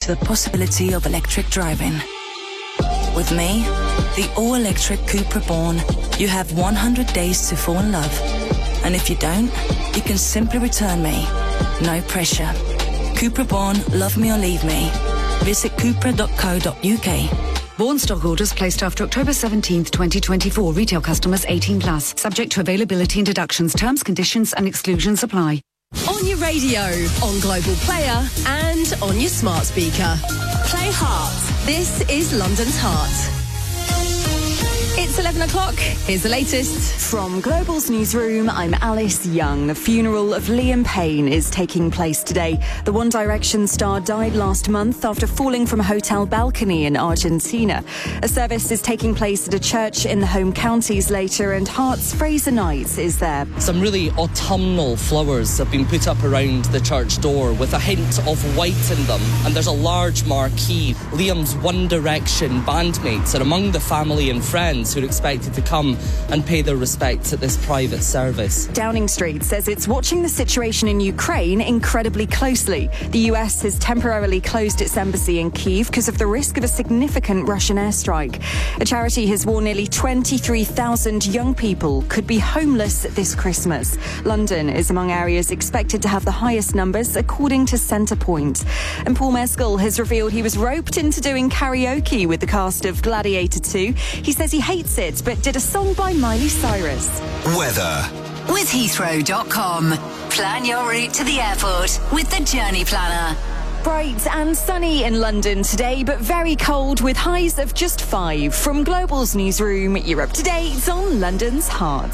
to the possibility of electric driving. With me, the all-electric Cupra Born, you have 100 days to fall in love. And if you don't, you can simply return me. No pressure. Cupra Born, love me or leave me. Visit cupra.co.uk. Born stock orders placed after October 17th, 2024. Retail customers 18 plus. Subject to availability and deductions. Terms, conditions and exclusions apply. On your radio, on Global Player and on your smart speaker. Play Heart. This is London's Heart. It's 11 o'clock. Here's the latest. From Global's newsroom, I'm Alice Young. The funeral of Liam Payne is taking place today. The One Direction star died last month after falling from a hotel balcony in Argentina. A service is taking place at a church in the home counties later, and Heart's Fraser Knight is there. Some really autumnal flowers have been put up around the church door with a hint of white in them, and there's a large marquee. Liam's One Direction bandmates are among the family and friends who are expected to come and pay their respects at this private service. Downing Street says it's watching the situation in Ukraine incredibly closely. The US has temporarily closed its embassy in Kyiv because of the risk of a significant Russian airstrike. A charity has warned nearly 23,000 young people could be homeless this Christmas. London is among areas expected to have the highest numbers, according to Centrepoint. And Paul Mescal has revealed he was roped into doing karaoke with the cast of Gladiator 2. He says he hates it, but did a song by Miley Cyrus. Weather. With Heathrow.com. Plan your route to the airport with the Journey Planner. Bright and sunny in London today, but very cold with highs of just 5. From Global's newsroom, you're up to date on London's Heart.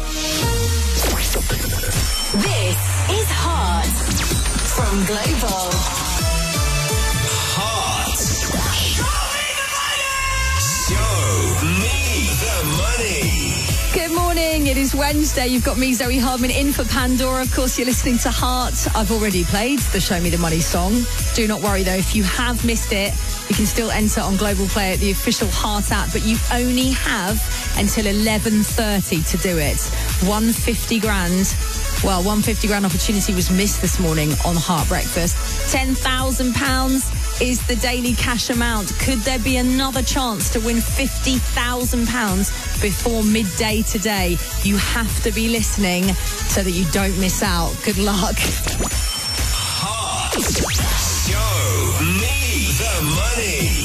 This is Heart from Global. Heart. Show me the money. Good morning. It is Wednesday. You've got me, Zoe Hardman, in for Pandora. Of course, you're listening to Heart. I've already played the Show Me the Money song. Do not worry, though. If you have missed it, you can still enter on Global Play at the official Heart app, but you only have until 11:30 to do it. 150 grand. Well, 150 grand opportunity was missed this morning on Heart Breakfast. £10,000 is the daily cash amount. Could there be another chance to win £50,000 before midday today? You have to be listening so that you don't miss out. Good luck. Heart. Show me the money.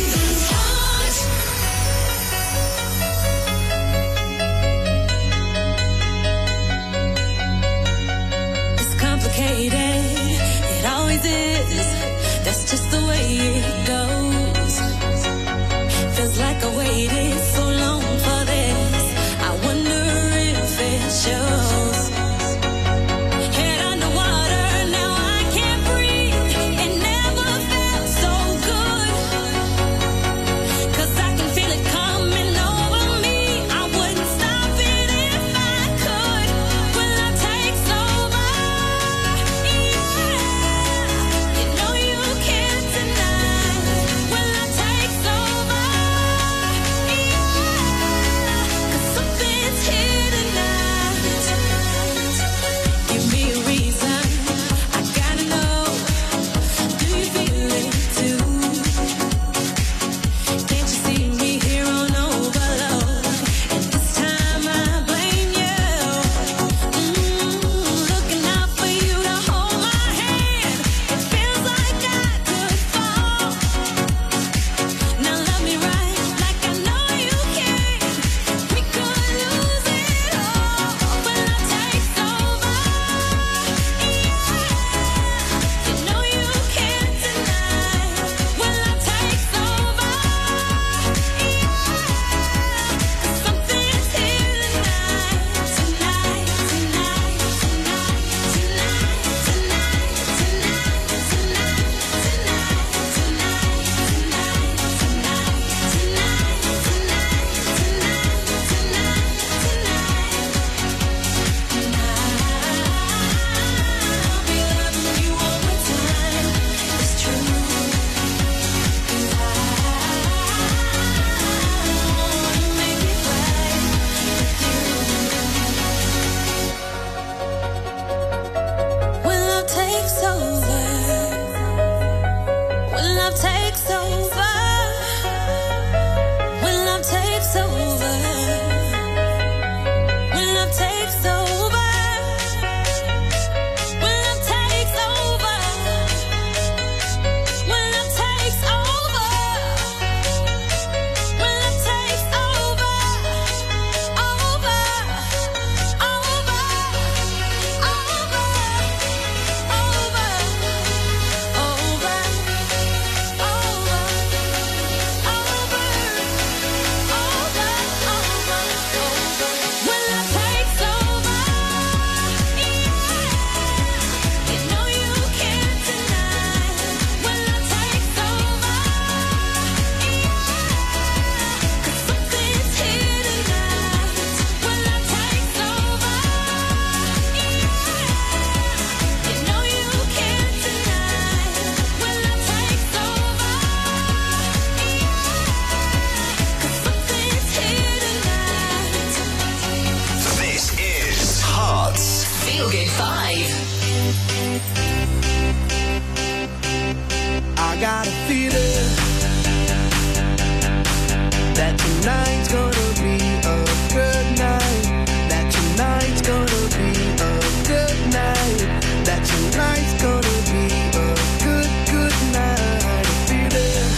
It always is. That's just the way it goes. Feels like I waited so long for this. I wonder if it shows. Head underwater, now I can't breathe. It never felt so good. 'Cause I can feel it coming over me. I wouldn't stop it if I could. Will I take over? Yeah, you know you can't deny. love takes over. When love takes over. When love takes over. When love takes over. When love takes over. When love takes over. Over. Over. Over. Feel Good 5. I got a feeling that tonight's gonna be a good night. That tonight's gonna be a good night. That tonight's gonna be a good, good night. A feeling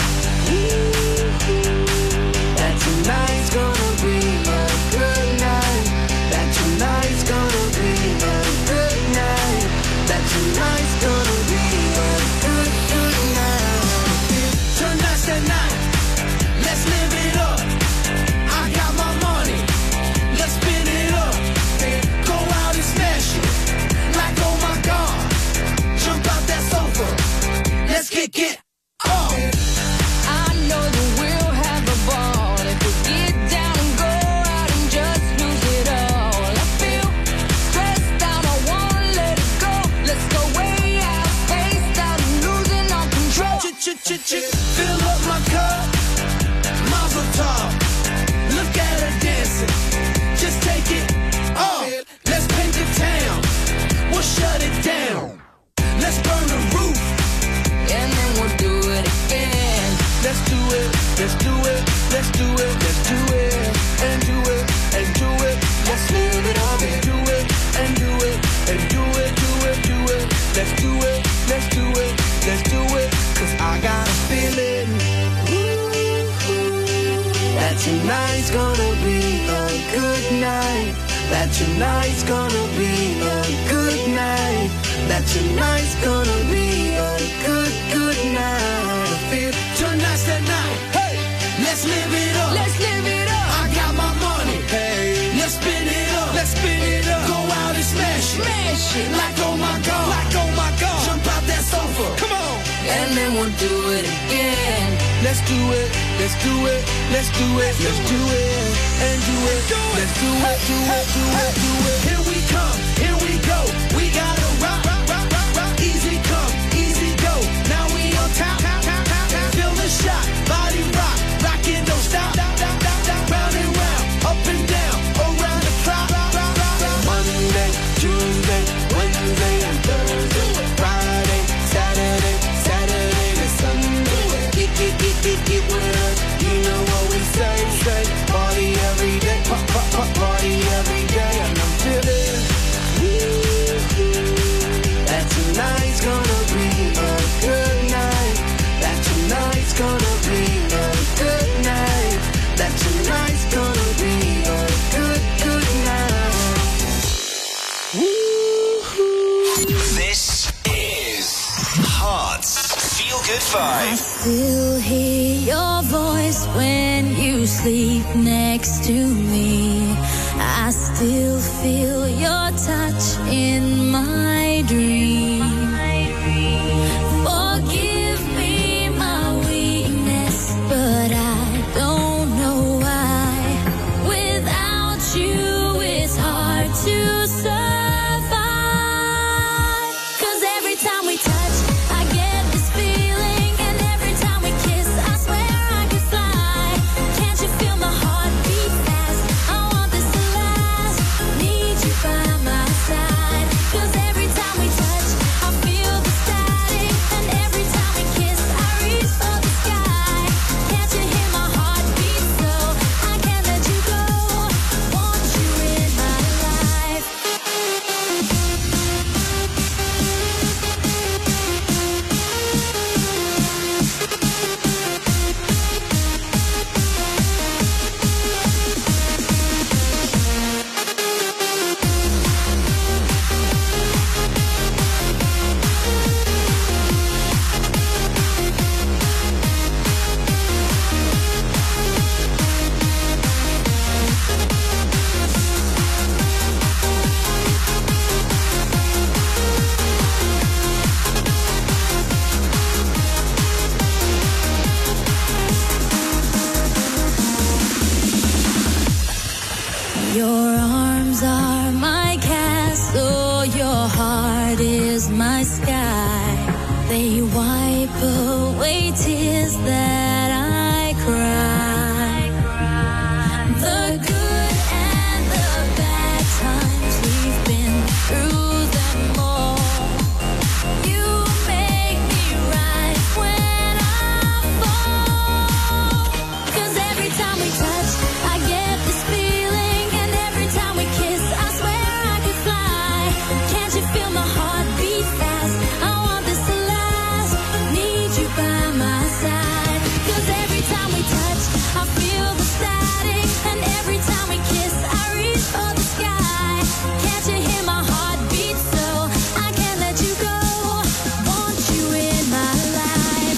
that tonight's gonna be a good night. That tonight's gonna be a good night. That tonight's gonna be a good, good night. Tonight's the night. Let's live it up. I got my money. Let's spin it up. Go out and smash it. Like, oh my God. Jump out that sofa. Let's kick it off. I know that we'll have a ball if we get down and go out and just lose it all. I feel stressed out, I wanna let it go. Let's go way out, spaced out, and losing all control. Fill up my cup. Mazel tov. Look at her dancing. Just take it off. Let's paint the town. We'll shut it down. Let's burn the roof. And then we'll do it again. Let's do it. Let's do it. Let's do it. Let's do it. And do it. And do it. Let's live it up. And do it. And do it. And do it. Do it. Do it. Let's do it. Let's do it. Let's do it. 'Cause I got a feeling that tonight's gonna be a good night. That tonight's gonna be a good night. That tonight's gonna be a good, good night. I feel tonight's the night. Hey, let's live it up. Let's live it up. I got my money. Hey, let's spin it up. Let's spin it up. Go out and smash it. Smash it. Like, oh my God. Like, oh my God. Jump out that sofa. Come on. And then we'll do it again. Let's do it. Let's do it. Let's do it. Let's do it. And do it. Let's do it. Do it. Do it. Do it. Here we come. Here we go. We gotta rock, rock, rock, rock, rock. Easy come, easy go. Now we on top. Feel the shot. Body rock. Rock it, don't stop. Round and round. Up and down. Around the clock. Monday, Tuesday, Wednesday, and Thursday. Friday, Saturday, Saturday to Sunday. Get with us. You know what we say. Party every day. Party every day. And I'm feeling that tonight's gonna be a good night. That tonight's gonna be a good night. That tonight's gonna be a good, good night. This is Hearts Feel Good I 5. still hear your voice when you sleep next to me. I still feel your touch in my dream. Forgive me my weakness, but I don't know why. Without you, it's hard to survive. 'Cause every time we touch, I get this feeling, and every time we kiss, I swear I could fly. Can't you feel my heart beat fast? I want this to last. Need you by my side. 'Cause every was my sky. They wipe away tears that I cry. The good and the bad times, we've been through them all. You make me rise when I fall. 'Cause every time we touch, I get this feeling, and every time we kiss, I swear I could fly. Can't you feel my heart beat fast? I want this to last. Need you by my side. 'Cause every time we touch, I feel the static, and every time we kiss, I reach for the sky. Can't you hear my heart beat so I can't let you go? Want you in my life.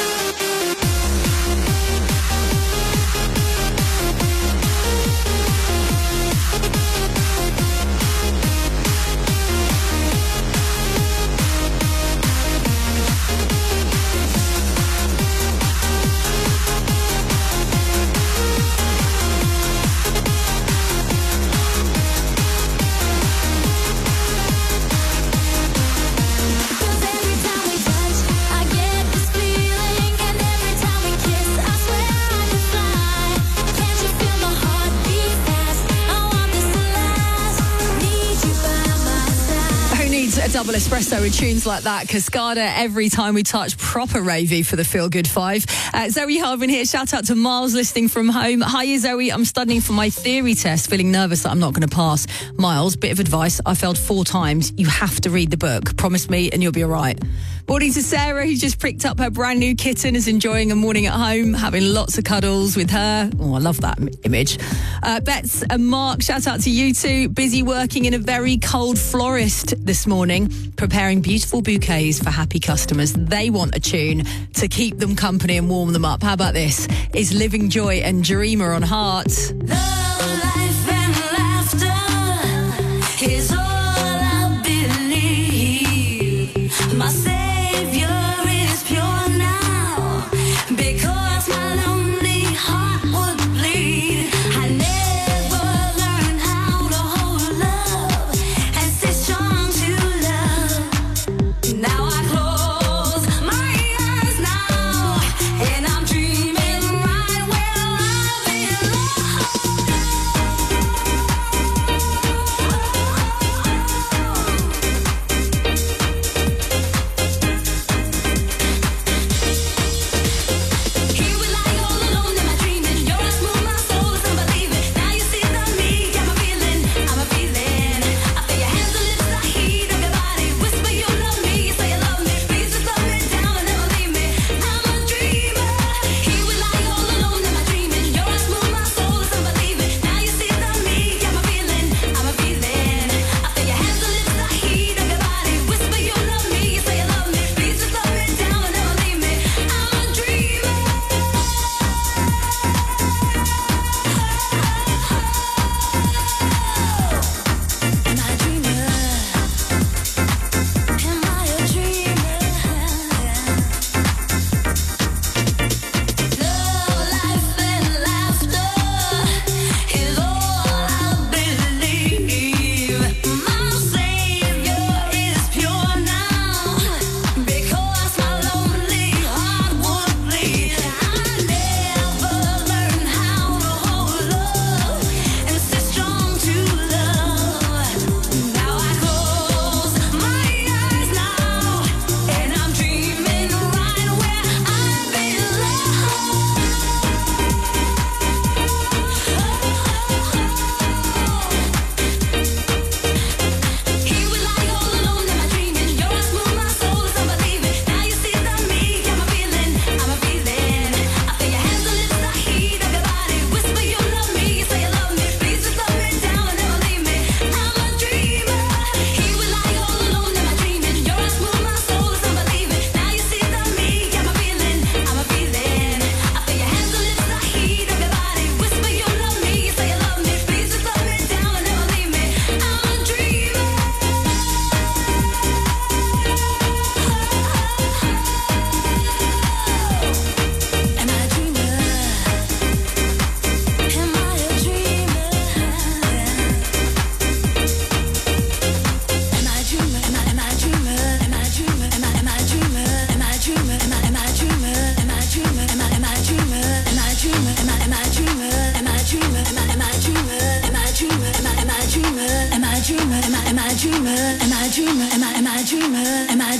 Cause every time we touch, I get this feeling, and every time we kiss, I swear I could fly. Can't you feel my heart beat fast? I want this to last. Need you by my side. Who needs a double espresso with tunes like that? Cascada, Every Time We Touch, proper ravey for the Feel Good 5. Zoe Harvin here. Shout out to Miles listening from home. Hiya, Zoe. I'm studying for my theory test, feeling nervous that I'm not going to pass. Miles, bit of advice. I failed 4 times. You have to read the book. Promise me and you'll be all right. Morning to Sarah, who just picked up her brand new kitten, is enjoying a morning at home, having lots of cuddles with her. Oh, I love that image. Bets and Mark, shout out to you two. Busy working in a very cold florist this morning, preparing beautiful bouquets for happy customers. They want a tune to keep them company and warm them up. How about this? Is Living Joy and Dreamer on Heart. Love, life, and laughter is all I believe. My Savior is pure now, because my lonely heart would bleed. I never learned how to hold love and stay strong to love. Now I close my eyes now, and I'm dreaming right where I belong.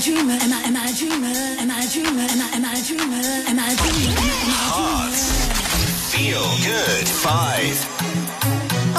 dreamer? Am I a dreamer? Am I a dreamer? Am I a dreamer? Am I a dreamer? Hearts Feel Good 5.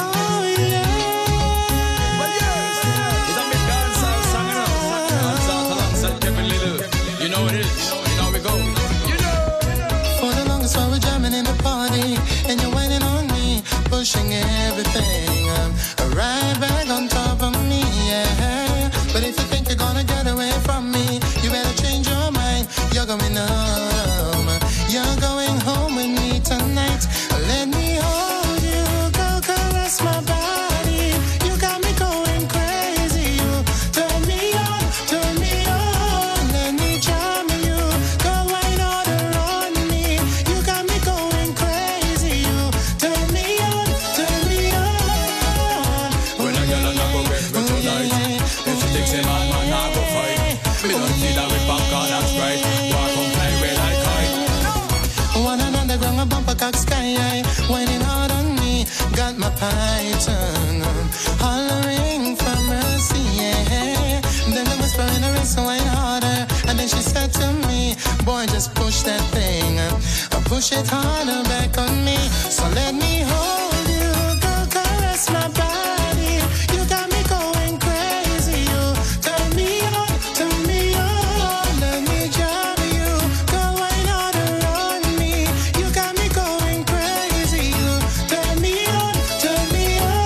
You know it is. You know we go. You know. For the longest while we're jamming in the party, and you're waiting on me, pushing everything. Right back on top of me, yeah. But if you think you're gonna get away from me, you better change your mind. You're going home. You're going home with me tonight. Let me hold you, go caress my body. You got me going crazy. You turn me on, turn me on. Let me charm you, go wine order on me. You got me going crazy. You turn me on, turn me on. When I get another go get me tonight. If she thinks him man, I go fight. Me don't see that with popcorn and Sprite. Walk on play with like kite. One and underground, a bumper cock sky high, whining hard on me. Got my python hollering for mercy, yeah. Then the whisper in her wrist, wine harder. And then she said to me, boy, just push that thing, push it harder back on me. So let me hold you, go caress my body. You got me going crazy. You turn me on, turn me on. Let me jam you, go wine harder on me. You got me going crazy. You turn me on, turn me on.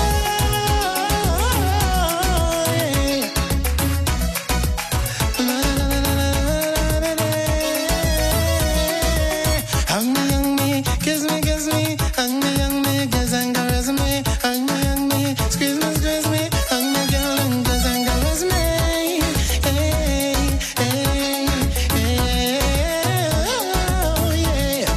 Yeah. Hug me, kiss me, hug me, kiss and caress me. Hug me, squeeze me, hug me, girl, and kiss and caress me. Hey, hey, hey, oh, yeah.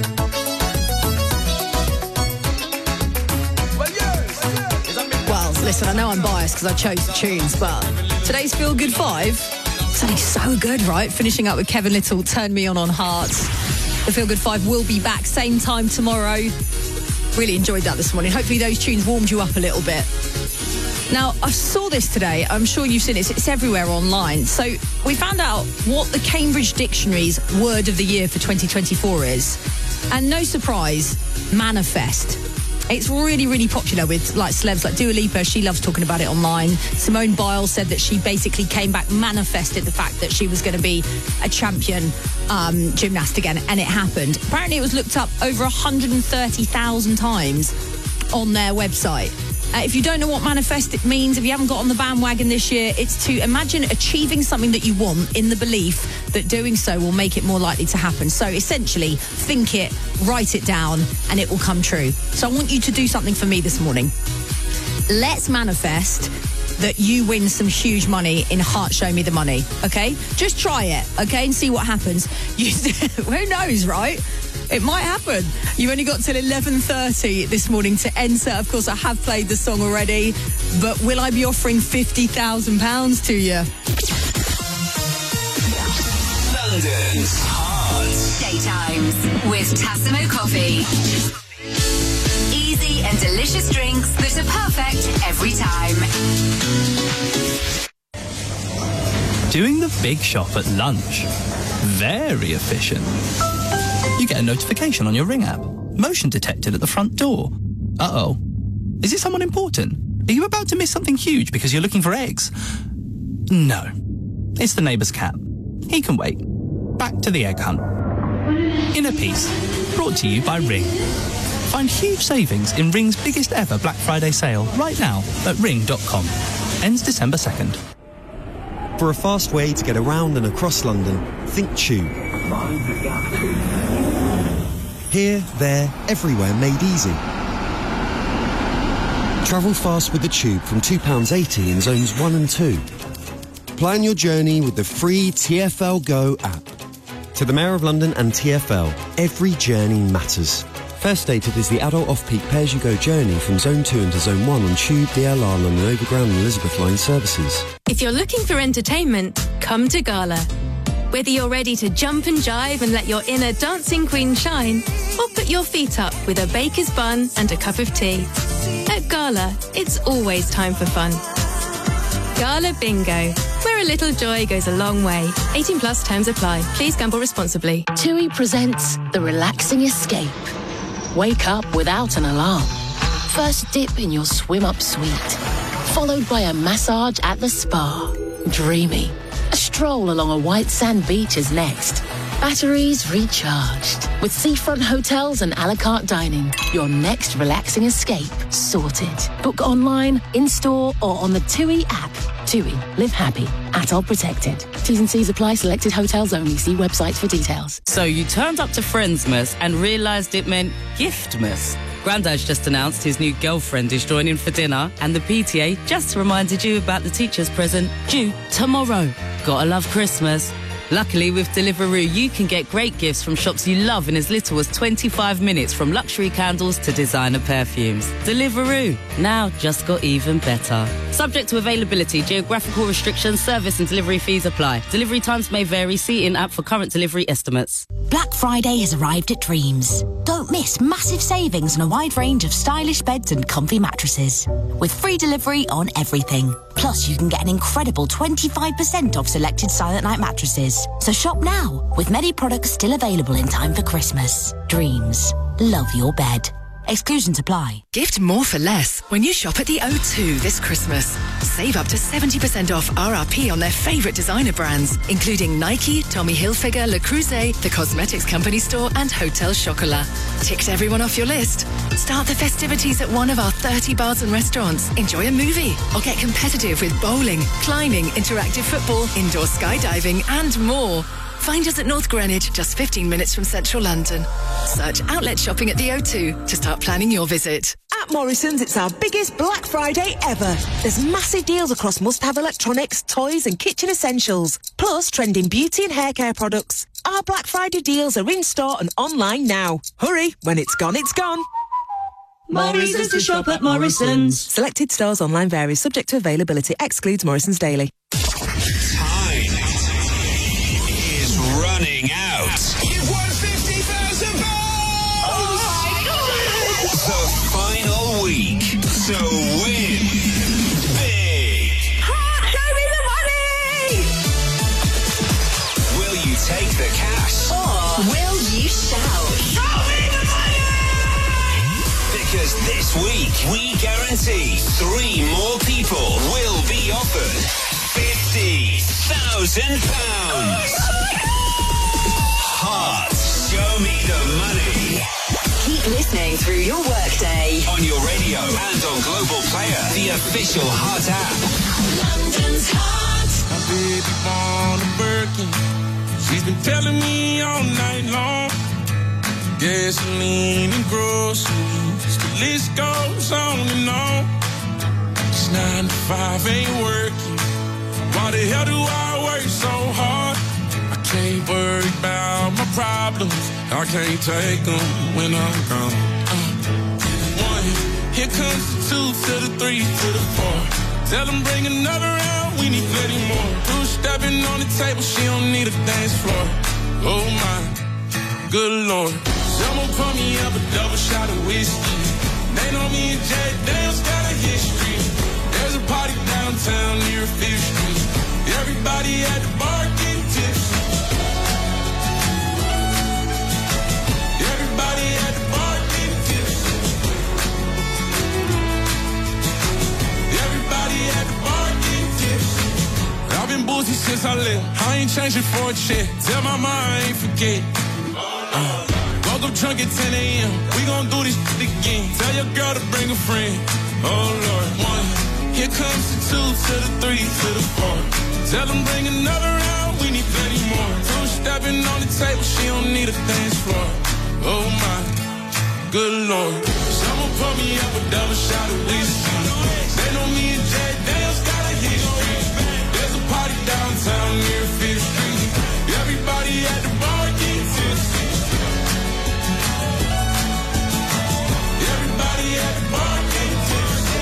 Well, listen, I know I'm biased because I chose the tunes, but today's Feel Good 5, sounding so good, right? Finishing up with Kevin Little, Turn Me On Hearts. The Feel Good 5 will be back same time tomorrow. Really enjoyed that this morning. Hopefully those tunes warmed you up a little bit. Now, I saw this today. I'm sure you've seen it. It's everywhere online. So we found out what the Cambridge Dictionary's word of the year for 2024 is. And no surprise, manifest. It's really, really popular with like celebs like Dua Lipa. She loves talking about it online. Simone Biles said that she basically came back, manifested the fact that she was going to be a champion gymnast again, and it happened. Apparently it was looked up over 130,000 times on their website. If you don't know what manifest it means, if you haven't got on the bandwagon this year, it's to imagine achieving something that you want in the belief that doing so will make it more likely to happen. So essentially, think it, write it down, and it will come true. So I want you to do something for me this morning. Let's manifest that you win some huge money in Heart Show Me the Money, okay? Just try it, okay, and see what happens. Who knows, right? It might happen. You've only got till 11:30 this morning to enter. Of course, I have played the song already, but will I be offering £50,000 to you? London's Hearts. Daytimes with Tassimo Coffee. Easy and delicious drinks that are perfect every time. Doing the big shop at lunch. Very efficient. You get a notification on your Ring app. Motion detected at the front door. Uh-oh. Is it someone important? Are you about to miss something huge because you're looking for eggs? No. It's the neighbour's cat. He can wait. Back to the egg hunt. Inner Peace. Brought to you by Ring. Find huge savings in Ring's biggest ever Black Friday sale right now at ring.com. Ends December 2nd. For a fast way to get around and across London, think Tube. Here, there, everywhere made easy. Travel fast with the Tube from £2.80 in zones 1 and 2. Plan your journey with the free TfL Go app. To the Mayor of London and TfL, every journey matters. First stated is the adult off-peak pay-as-you-go journey from Zone 2 into Zone 1 on Tube, DLR, London Overground and Elizabeth Line services. If you're looking for entertainment, come to Gala. Whether you're ready to jump and jive and let your inner dancing queen shine, or put your feet up with a baker's bun and a cup of tea. At Gala, it's always time for fun. Gala Bingo, where a little joy goes a long way. 18 plus terms apply. Please gamble responsibly. TUI presents The Relaxing Escape. Wake up without an alarm. First dip in your swim-up suite, followed by a massage at the spa. Dreamy. A stroll along a white sand beach is next. Batteries recharged. With seafront hotels and a la carte dining, your next relaxing escape sorted. Book online, in-store or on the TUI app. TUI. Live happy. Atoll protected. T's and C's apply. Selected hotels only. See website for details. So you turned up to Friendsmas and realised it meant Giftmas. Grandad's just announced his new girlfriend is joining for dinner, and the PTA just reminded you about the teacher's present due tomorrow. Gotta love Christmas. Luckily, with Deliveroo, you can get great gifts from shops you love in as little as 25 minutes, from luxury candles to designer perfumes. Deliveroo, now just got even better. Subject to availability, geographical restrictions, service and delivery fees apply. Delivery times may vary. See in-app for current delivery estimates. Black Friday has arrived at Dreams. Don't miss massive savings on a wide range of stylish beds and comfy mattresses, with free delivery on everything. Plus, you can get an incredible 25% off selected Silent Night mattresses. So shop now, with many products still available in time for Christmas. Dreams. Love your bed. Exclusions apply. Gift more for less when you shop at the O2 this Christmas. Save up to 70% off RRP on their favourite designer brands, including Nike, Tommy Hilfiger, Le Creuset, the Cosmetics Company store and Hotel Chocolat. Ticked everyone off your list? Start the festivities at one of our 30 bars and restaurants. Enjoy a movie or get competitive with bowling, climbing, interactive football, indoor skydiving and more. Find us at North Greenwich, just 15 minutes from central London. Search outlet shopping at the O2 to start planning your visit. At Morrison's, it's our biggest Black Friday ever. There's massive deals across must-have electronics, toys and kitchen essentials, plus trending beauty and hair care products. Our Black Friday deals are in-store and online now. Hurry, when it's gone, it's gone. Morrison's to shop at Morrison's. Selected stores online varies, subject to availability, excludes Morrison's Daily. Running out. You've won £50,000! Oh my God! The final week to win big. Show me the money! Will you take the cash? Or will you shout? Show me the money! Because this week we guarantee 3 more people will be offered £50,000. Heart, show me the money. Keep listening through your workday. On your radio and on Global Player, the official Heart app. London's Heart. My baby born a Birkin. She's been telling me all night long. Gasoline and groceries, the list goes on and on. It's 9 to 5, ain't working. Why the hell do I work so hard? Can't worry about my problems. I can't take them when I'm gone. 1, here comes the 2 to the 3 to the 4. Tell them bring another round, we need plenty more. 2 stepping on the table, she don't need a dance floor. Oh my, good Lord. Someone pour me up a double shot of whiskey. They know me and Jack Daniels got a history. There's a party downtown near 5th Street. Everybody at the bar getting tipsy. Everybody at the bar getting tipsy. Everybody at the bar getting tipsy. I've been boozy since I left. I ain't changing for a check. Tell my mom I ain't forget. Woke up drunk at 10 a.m. We gon' do this shit again. Tell your girl to bring a friend. Oh Lord. 1, here comes the 2 to the 3 to the 4. Tell them bring another round. We need plenty more. 2 stepping on the table. She don't need a dance floor. Oh my, good Lord. Someone pour me up a double shot of whiskey. They know me and Jack Daniels got a history. There's a party downtown near 5th Street. Everybody at the bar getting tipsy. Everybody at the bar getting tipsy.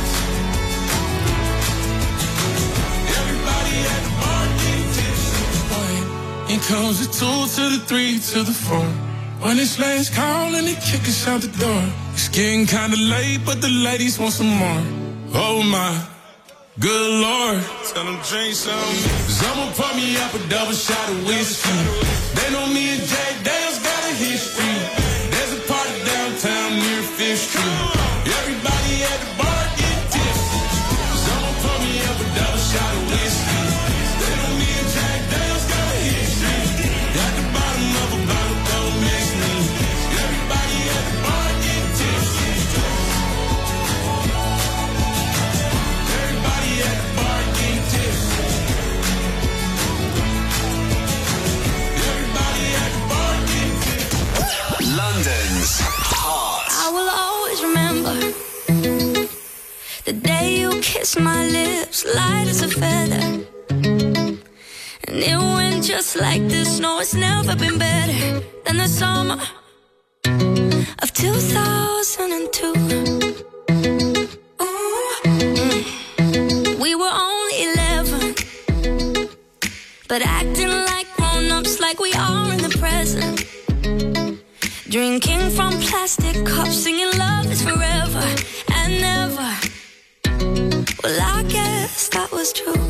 Everybody at the bar getting tipsy. Here comes the 2 to the 3 to the 4. When it's last call and they kick us out the door. It's getting kinda late, but the ladies want some more. Oh my, Good Lord, tell them drink something. Cause I'ma pour me up a double shot of whiskey. They know me and Jack Dale's got a history. There's a party downtown near Fifth Street. Everybody at the bar get tipsy. Cause I'ma pour me up a double shot of whiskey. They know me and Jack Dale's got a history. At the bottom of a bottle, don't mix me. Everybody at the bar get tipsy. Everybody at the bar get tipsy. Everybody at the bar get tipsy. London's Heart. I will always remember the day you kissed my lips, light as a feather. And it went just like this. No, it's never been better than the summer of 2002. We were only 11, but acting like grown-ups, like we are in the present. Drinking from plastic cups, singing love is forever and never. Well, I guess that was true.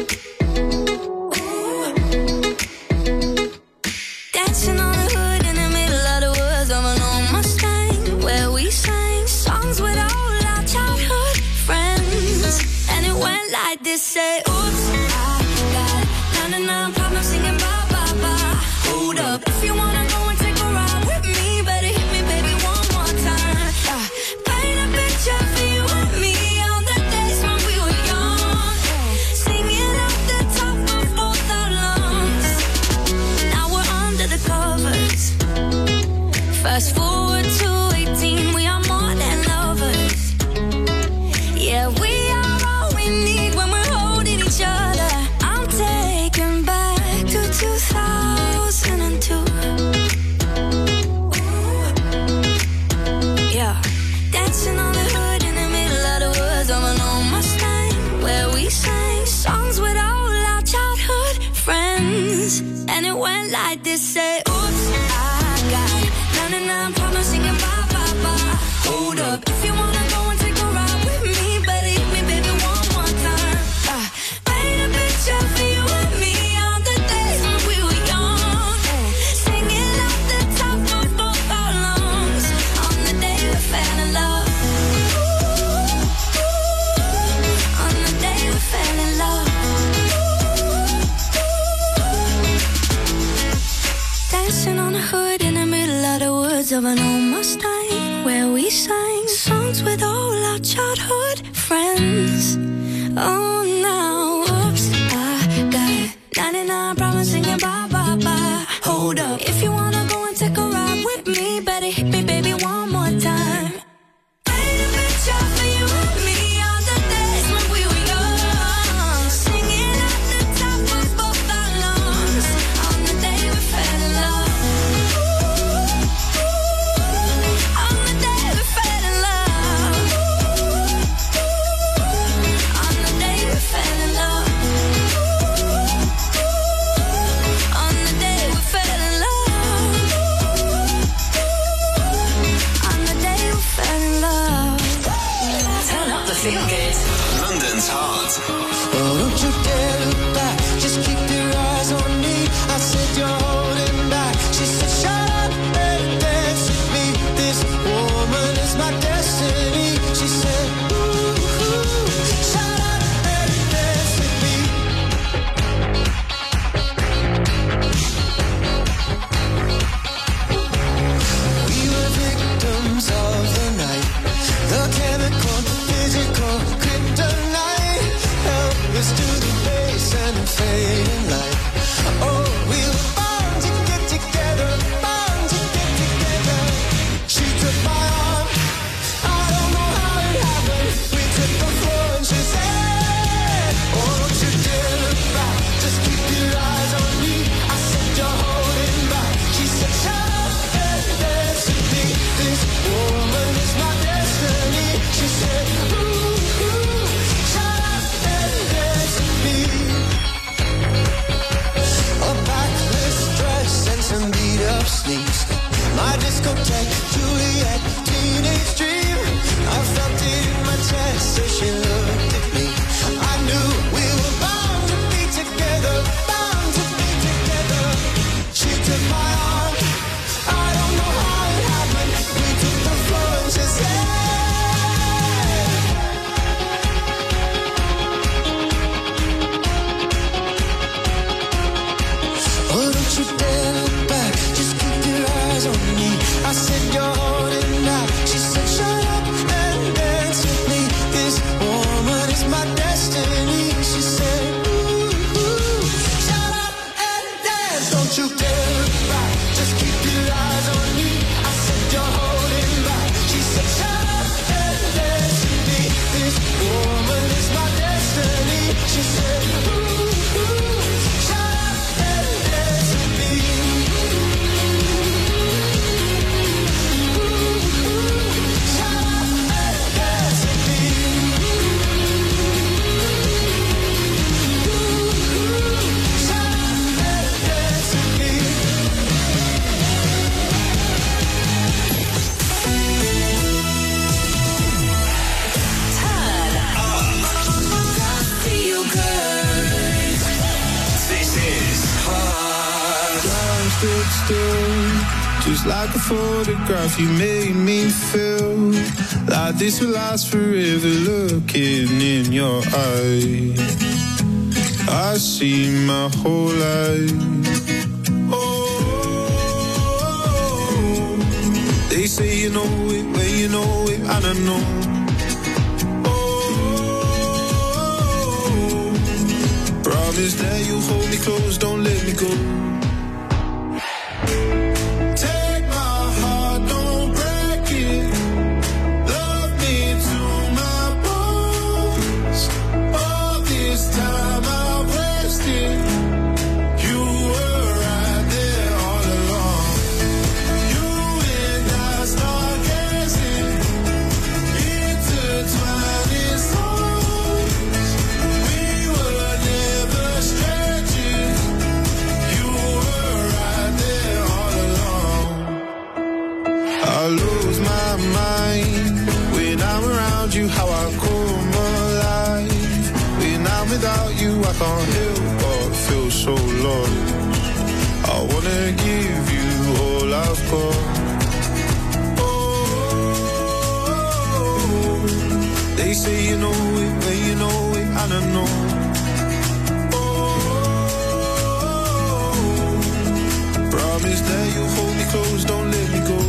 Dancing on the hood in the middle of the woods of an old Mustang, where we sang songs with all our childhood friends. And it went like this, say, oops, I got 99 problems singing bye, bye, bye. Hold up, if you wanna go and take a ride with me, better hit me, baby, one more time. Paint a picture for you and me on the days when we were young, singing at the top of both our lungs. Now we're under the covers. Fast forward to 18, we are more than lovers. Yeah, we are all we need when we're holding each other. I'm taken back to 2002. Yeah, dancing on the hood in the middle of the woods of an old Mustang, where we sang songs with all our childhood friends. And it went like this, say, oops, I got 99 problems singing bye, bye, bye. Hold up, if you wanna go and take a ride with me, better hit me, baby, one more time. Paint a picture for you and me on the days when we were young, singing at the top of both our lungs on the day we fell in love. On the day we fell in love. Dancing on the hood in the middle of the woods of an old Mustang, where we sang songs with all our childhood friends. Oh, now, oops, I got 99 problems singing bye, bye, bye. Hold up, if you wanna go and take a ride with me, better hit me, baby, one more time. Paint a picture for you and me on the days when we were young, singing at the top of both our lungs on the day we fell in love. On the day we fell in love. On the day we fell in love. On the day we fell in love. On the day we fell in love. Turn up the feel good. London's Heart. Oh, don't you dare look back, just keep your eyes on me. I said you're holding back. She said, shut up and dance with me. This woman is my destiny. She said, ooh, shut up and dance with me. We were victims of the night, the chemical, physical kryptonite. Helpless Just like a photograph, you made me feel like this will last forever. Looking in your eyes, I see my whole life. Oh, they say you know it when you know it, and I know. Oh, promise that you'll hold me close, don't let me go. I lose my mind when I'm around you, how I come alive. When I'm without you, I can't help but feel so lost. I wanna give you all I've got. Oh, they say you know it when you know it, and I know. Oh, promise that you'll hold me close, don't let me go.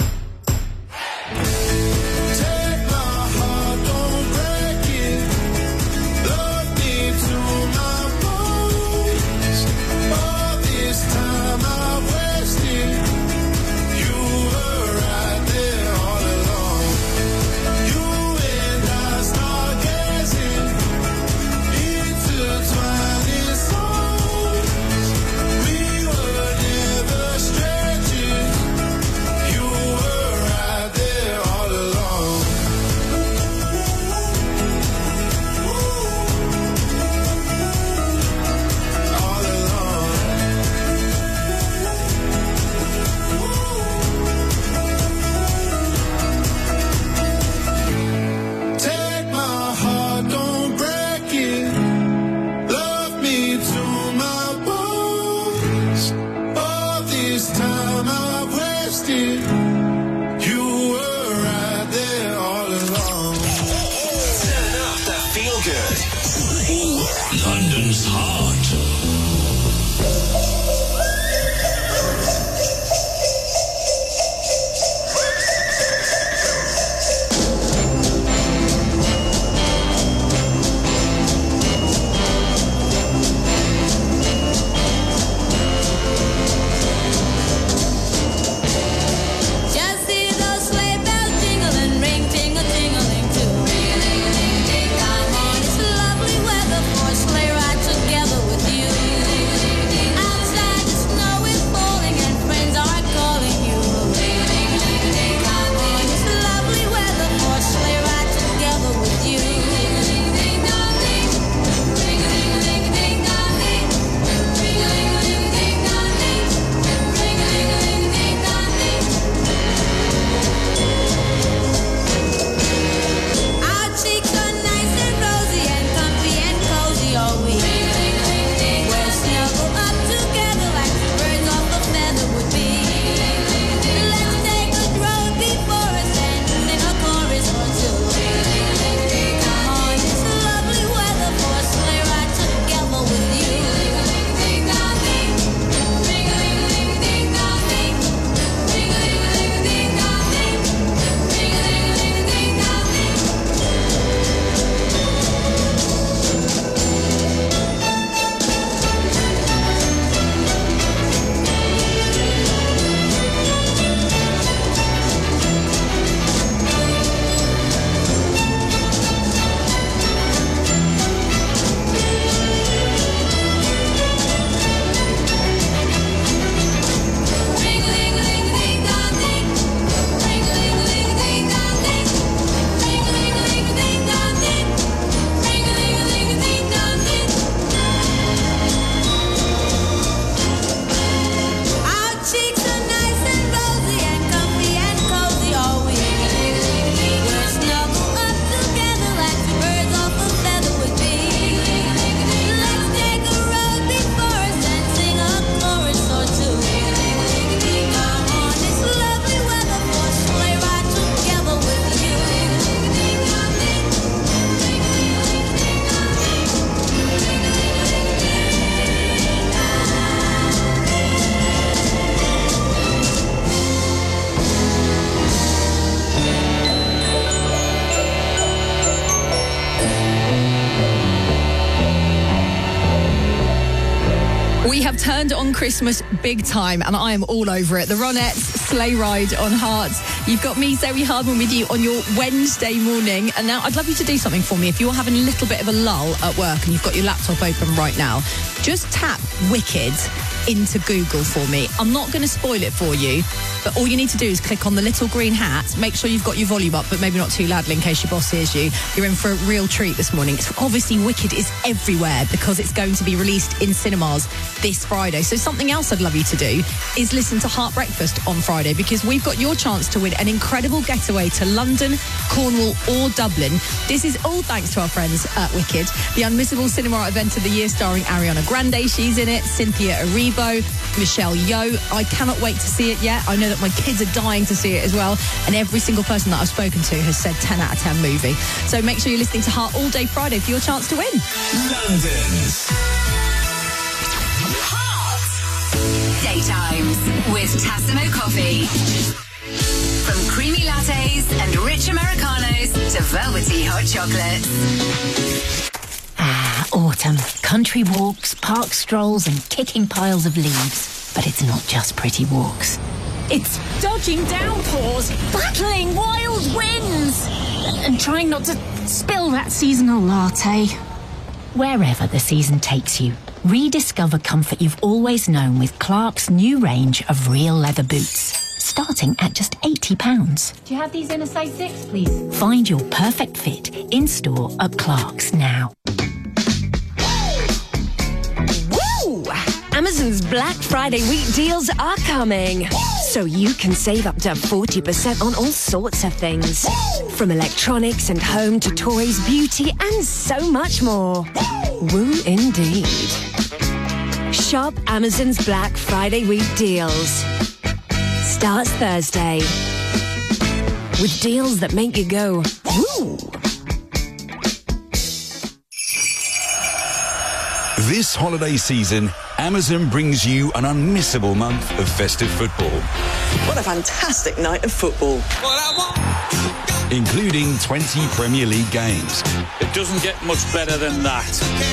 London's heart. turned on Christmas big time, and I am all over it. The Ronettes, Sleigh Ride on Hearts. You've got me, Zoe Hardman, with you on your Wednesday morning. And now I'd love you to do something for me. If you're having a little bit of a lull at work and you've got your laptop open right now, just tap Wicked into Google for me. I'm not going to spoil it for you, but all you need to do is click on the little green hat. Make sure you've got your volume up, but maybe not too loudly in case your boss hears you. You're in for a real treat this morning. It's obviously Wicked is everywhere because it's going to be released in cinemas this Friday. So something else I'd love you to do is listen to Heart Breakfast on Friday, because we've got your chance to win an incredible getaway to London, Cornwall or Dublin. This is all thanks to our friends at Wicked, the unmissable cinema event of the year starring Ariana Grande. She's in it, Cynthia Erivo, Michelle Yeoh. I cannot wait to see it yet. I know that my kids are dying to see it as well, and every single person that I've spoken to has said 10 out of 10 movie. So make sure you're listening to Heart all day Friday for your chance to win. London's Daytimes with Tassimo Coffee. From creamy lattes and rich Americanos to velvety hot chocolates. Autumn. Country walks, park strolls and kicking piles of leaves. But it's not just pretty walks. It's dodging downpours, battling wild winds, and trying not to spill that seasonal latte. Wherever the season takes you, rediscover comfort you've always known with Clark's new range of real leather boots. Starting at just £80. Do you have these in a size 6, please? Find your perfect fit in-store at Clark's now. Woo! Amazon's Black Friday week deals are coming. So you can save up to 40% on all sorts of things. From electronics and home to toys, beauty and so much more. Woo indeed. Shop Amazon's Black Friday week deals. Starts Thursday. With deals that make you go, woo! This holiday season, Amazon brings you an unmissable month of festive football. What a fantastic night of football. Including 20 Premier League games. It doesn't get much better than that.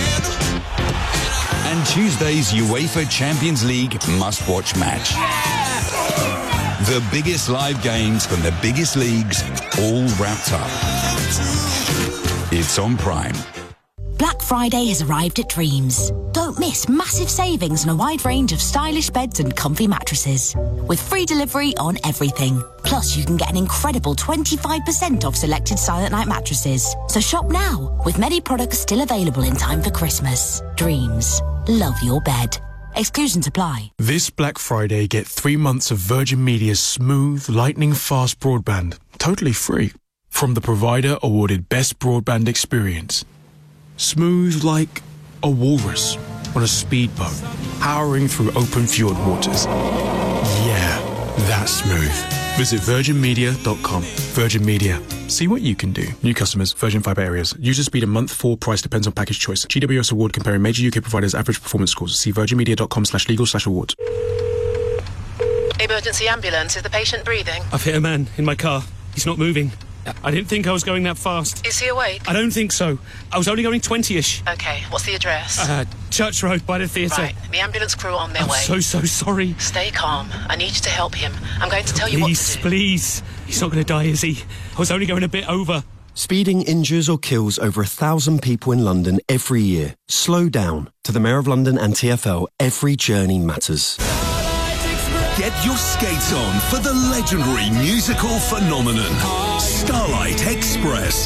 And Tuesday's UEFA Champions League must-watch match. The biggest live games from the biggest leagues, all wrapped up. It's on Prime. Black Friday has arrived at Dreams. Don't miss massive savings on a wide range of stylish beds and comfy mattresses. With free delivery on everything. Plus, you can get an incredible 25% off selected Silent Night mattresses. So shop now, with many products still available in time for Christmas. Dreams. Love your bed. Exclusions apply. This Black Friday, get 3 months of Virgin Media's smooth, lightning-fast broadband, totally free, from the provider awarded Best Broadband Experience. Smooth like a walrus on a speedboat, powering through open fjord waters. Yeah, that's smooth. Visit virginmedia.com. Virgin Media. See what you can do. New customers, Virgin Fibre areas. User speed a month, full price depends on package choice. GWS award comparing major UK providers' average performance scores. See virginmedia.com/legal/awards. Emergency ambulance. Is the patient breathing? I've hit a man in my car. He's not moving. I didn't think I was going that fast. Is he awake? I don't think so. I was only going 20-ish. Okay, what's the address? Church Road by the theatre. Right, the ambulance crew are on their way. I'm so sorry. Stay calm. I need you to help him. I'm going to tell you what to do. Please. He's not going to die, is he? I was only going a bit over. Speeding injures or kills over 1,000 people in London every year. Slow down. To the Mayor of London and TfL, every journey matters. Get your skates on for the legendary musical phenomenon, Starlight Express.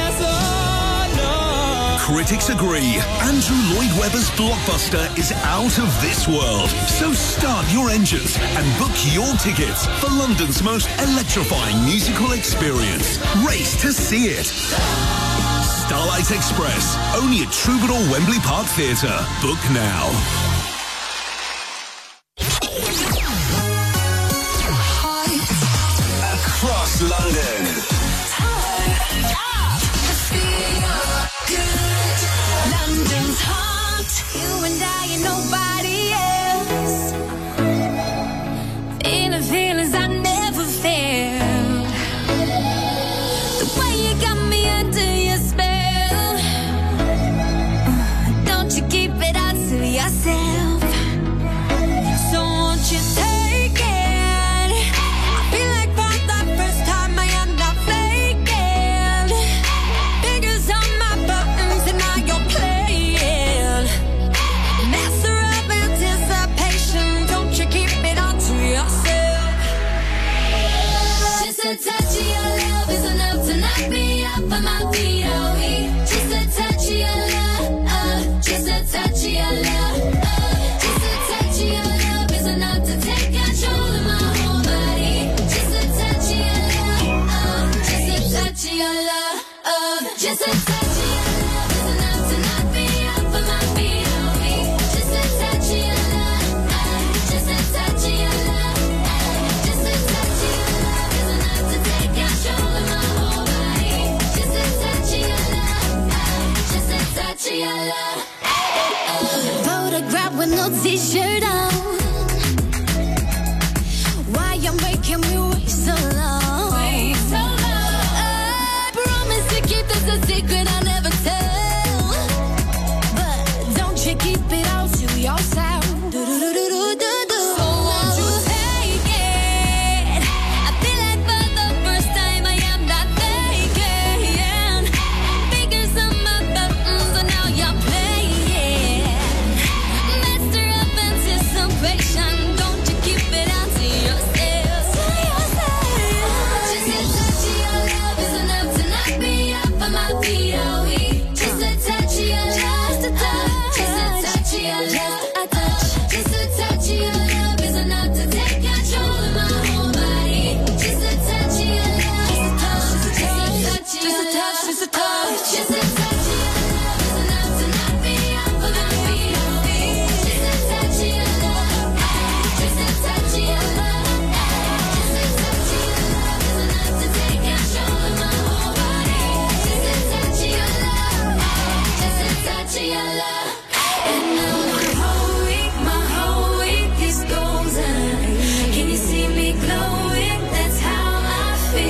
Critics agree, Andrew Lloyd Webber's blockbuster is out of this world. So start your engines and book your tickets for London's most electrifying musical experience. Race to see it. Starlight Express, only at Troubadour Wembley Park Theatre. Book now. Across London. London's heart. You and I and nobody else. Feeling feelings I never felt. The way you got me under your spell. Don't you keep it out to yourself. for my VOE. Just a touch of your love, just a touch of your love, just a touch of your love is enough to take control of my whole body. Just a touch of your love, just a touch of your love, just a touch of your love is enough to knock me up for my VOE. Just a touch of your love, just a touch of your love, just a touch of your love is enough to take control of my whole body. Just a touch of your love, just a touch of your love. Photograph with no t-shirt on. Why you making me wait so long? Wait so long. I promise to keep this a secret I'll never tell. But don't you keep it all to yourself. Do-do-do-do-do-do. So won't you take it? I feel like for the first time I am not faking. Figure some of the so now you're playing. Master of anticipation. Don't you keep it out to yourself. Just a touch of your love is enough to knock me up for my VOE. Just a touch of your love, just a touch of your love, just a touch of your love is enough to take control of my whole body. Just a touch of your love, just a touch of your love, just a touch of your love is enough to knock me up for my VOE. Just a touch of your love, just a touch of your love, just a touch of your love is enough to take control of my whole body. Just a touch of your love, just a touch of your love. And now my whole week is golden. Can you see me glowing? That's how I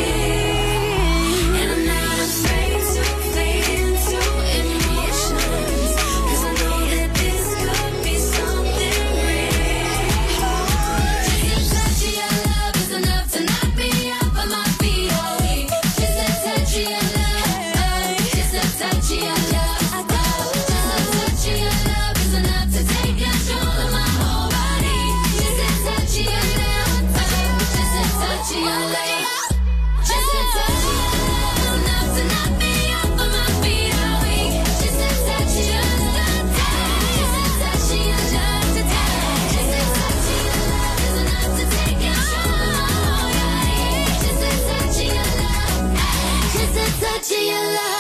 feel. And I'm not afraid to fade into emotions, 'cause I know that this could be something real. Just a touch of your love is enough to knock me up on my VOE. Just a touch of your love, just a touch of your love, just a touch of your love is enough to take control of my whole body. Just a touch of your love, just a touch of your love, just a touch of your love is enough to knock me up on my VOE. Just a touch of your love, just a touch of your love, just a touch of your love is enough to take control of my whole body. Just a touch of your love, just a touch of your love.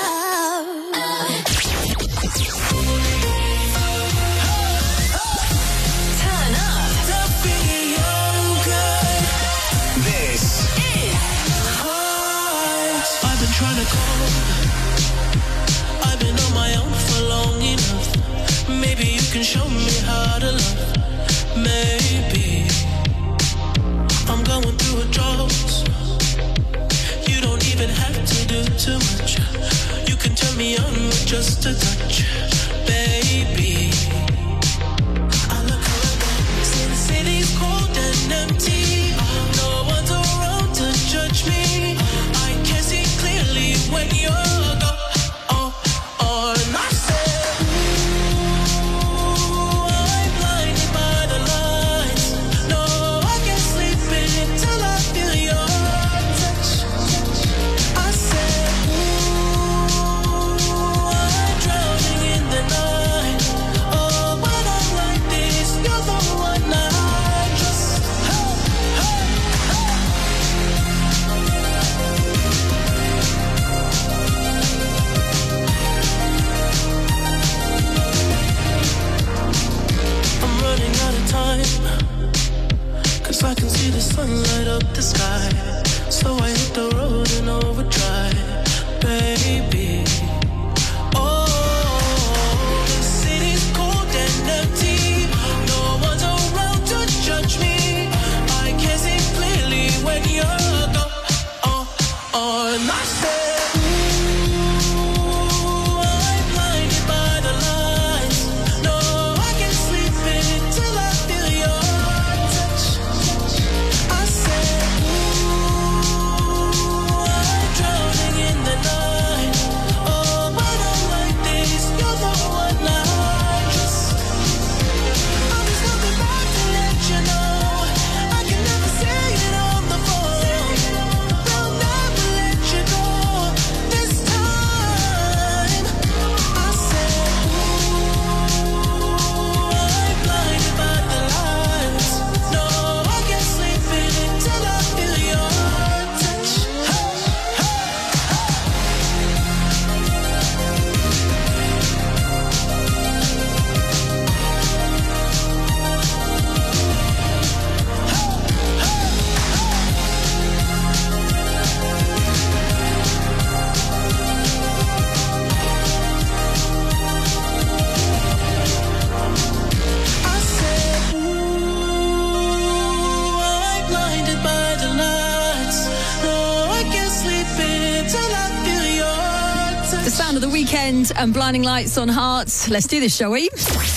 Turn up. This is Heart. I've been trying to call. I've been on my own for long enough. Maybe you can show me how to love. Maybe I'm going through a drought. You don't even have to do too much. You can turn me on with just a touch, baby. I look around, since the city's cold and empty. No one's around to judge me. I can see clearly when you're gone. And I said, ooh, I'm blinded by the lights. No, I can't sleep until I feel your touch. I said, ooh, I'm drowning in the night. Oh, when I'm like this, you're the one I trust. Hey, hey, hey. I'm running out of time, 'cause I can see the sun light up the sky. So I hit the road in overdrive, baby. Oh, the city's cold and empty. No one's around to judge me. I can see clearly when you're gone. And I said, ooh, I'm blinded by the lights. No, I can't sleep until I feel your touch. I said, ooh, The sound of the weekend and blinding lights on Hearts. Let's do this, shall we?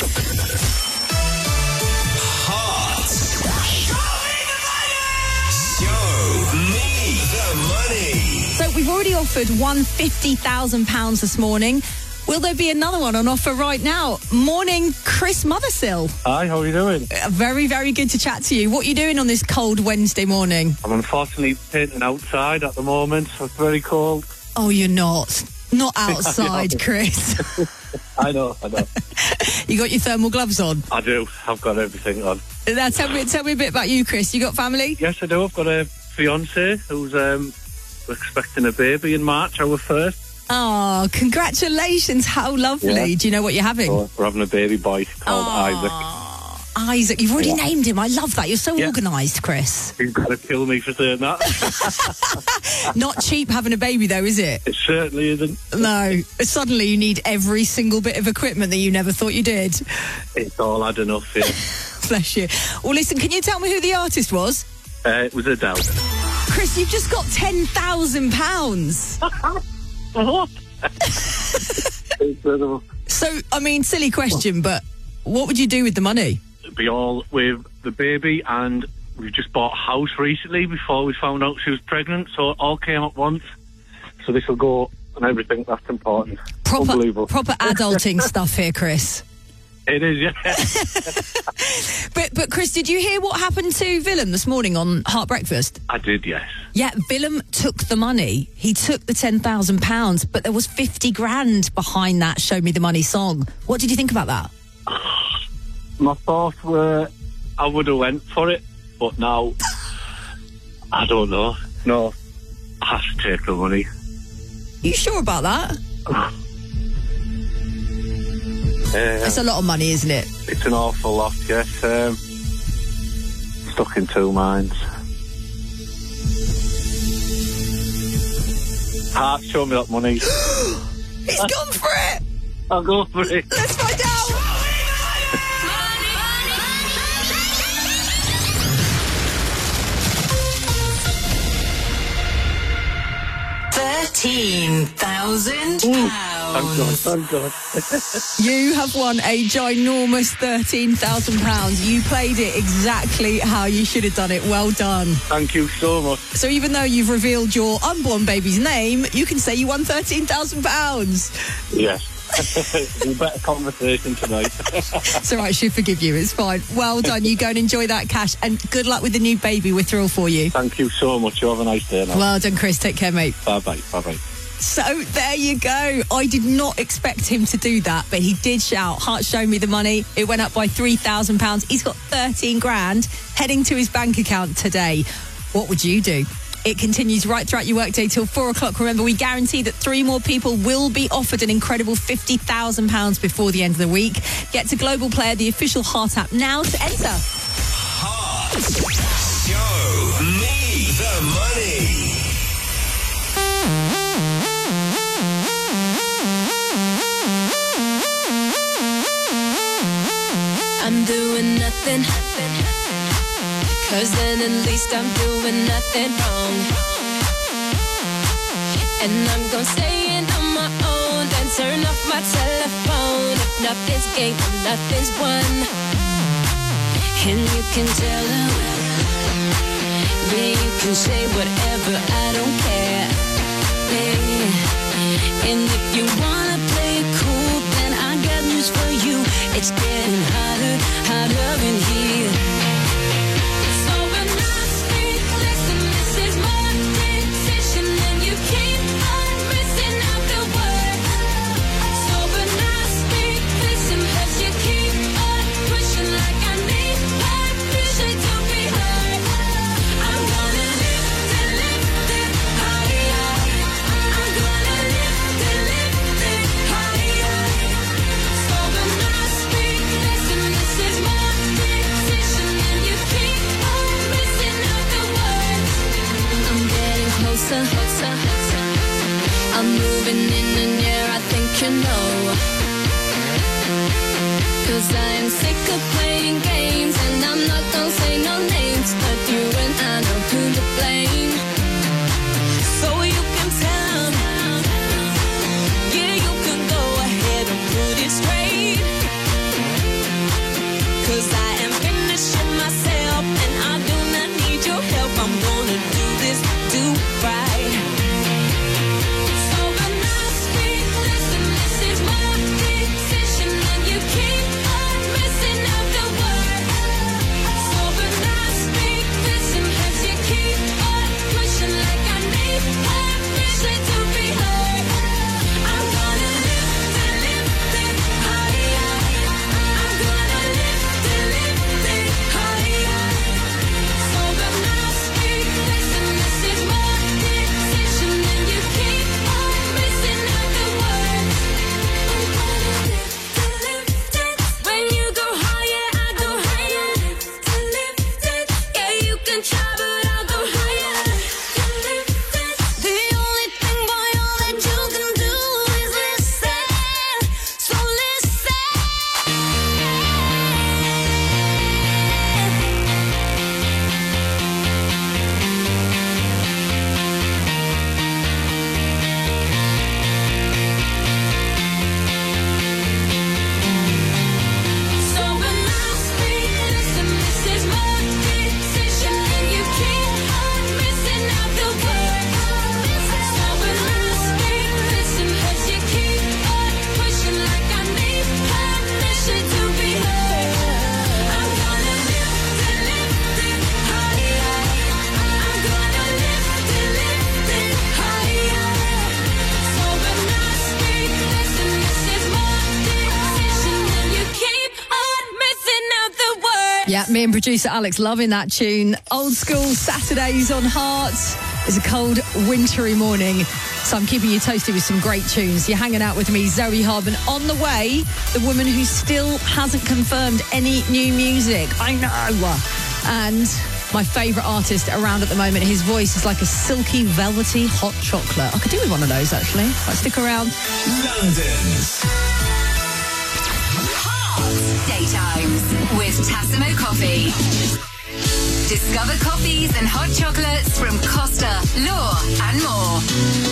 So we've already offered £150,000 this morning. Will there be another one on offer right now? Morning, Chris Mothersill. Hi, how are you doing? Very, very good to chat to you. What are you doing on this cold Wednesday morning? I'm unfortunately painting outside at the moment, so it's very cold. Oh, you're not. Not outside, Chris. I know. You got your thermal gloves on? I do. I've got everything on. Now, tell me a bit about you, Chris. You got family? Yes, I do. I've got a fiancée who's expecting a baby in March, our first. Oh, congratulations. How lovely. Yeah. Do you know what you're having? Oh, we're having a baby boy called Isaac. Isaac, you've already named him. I love that. You're so organised, Chris. He's got to kill me for saying that. Not cheap having a baby, though, is it? It certainly isn't. No. Suddenly you need every single bit of equipment that you never thought you did. It's all had enough, yeah. Bless you. Well, listen, can you tell me who the artist was? It was Adele. Chris, you've just got £10,000. Incredible. So, I mean, silly question, but what would you do with the money? It'd be all with the baby, and we've just bought a house recently before we found out she was pregnant, so it all came at once. So this will go on everything. That's important. Unbelievable. Proper adulting stuff here, Chris. It is, yeah. But Chris, did you hear what happened to Willem this morning on Heart Breakfast? I did, yes. Yeah, Willem took the money. He took the £10,000, but there was 50 grand behind that Show Me the Money song. What did you think about that? My thoughts were I would have went for it, but now I don't know. No, I have to take the money. You sure about that? It's a lot of money, isn't it? It's an awful lot, yes. Stuck in two minds. Heart, show me that money. He's gone for it! I'll go for it. Let's find out! £13,000. Thank God. You have won a ginormous £13,000. You played it exactly how you should have done it. Well done. Thank you so much. So even though you've revealed your unborn baby's name, you can say you won £13,000. Yes. It'll be a better conversation tonight. It's all right, she'll forgive you. It's fine. Well done. You go and enjoy that cash, and good luck with the new baby. We're thrilled for you. Thank you so much. You have a nice day now. Well done, Chris. Take care, mate. Bye-bye. Bye-bye. So there you go. I did not expect him to do that, but he did shout, Heart, show me the money. It went up by £3,000. He's got 13 grand heading to his bank account today. What would you do? It continues right throughout your workday till 4 o'clock. Remember, we guarantee that 3 more people will be offered an incredible £50,000 before the end of the week. Get to Global Player, the official Heart app, now to enter. Heart, show me the money. I'm doing nothing, 'cause then at least I'm doing nothing wrong. And I'm gonna stay in on my own, then turn off my telephone. If nothing's gained, nothing's won. And you can tell them, yeah, you can say whatever, I don't care. Yeah. And if you wanna play it cool, then I got news for you. It's getting hotter, hotter in here. So when I speak, listen, this is my decision, and you keep on missing out the word. So when I speak, listen, as you keep on pushing like I need permission to be heard. I'm gonna lift it higher. I'm gonna lift it higher. So when I speak, listen, this is my decision, and you keep on missing out the words. I'm getting closer, closer. I'm moving in an air I think you know. 'Cause I'm sick of playing games, and I'm not gonna say no names, but you and I know who to blame. So you can tell, yeah, Me and producer Alex loving that tune. Old school Saturdays on Heart. It's a cold, wintry morning, so I'm keeping you toasted with some great tunes. You're hanging out with me, Zoe Harbin. On the way, the woman who still hasn't confirmed any new music. I know. And my favourite artist around at the moment, his voice is like a silky, velvety hot chocolate. I could do with one of those, actually. Right, stick around. London's Daytimes with Tassimo Coffee. Discover coffees and hot chocolates from Costa, Law and more.